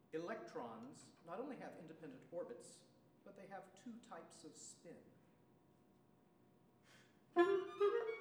Electrons not only have independent orbits, but they have two types of spin.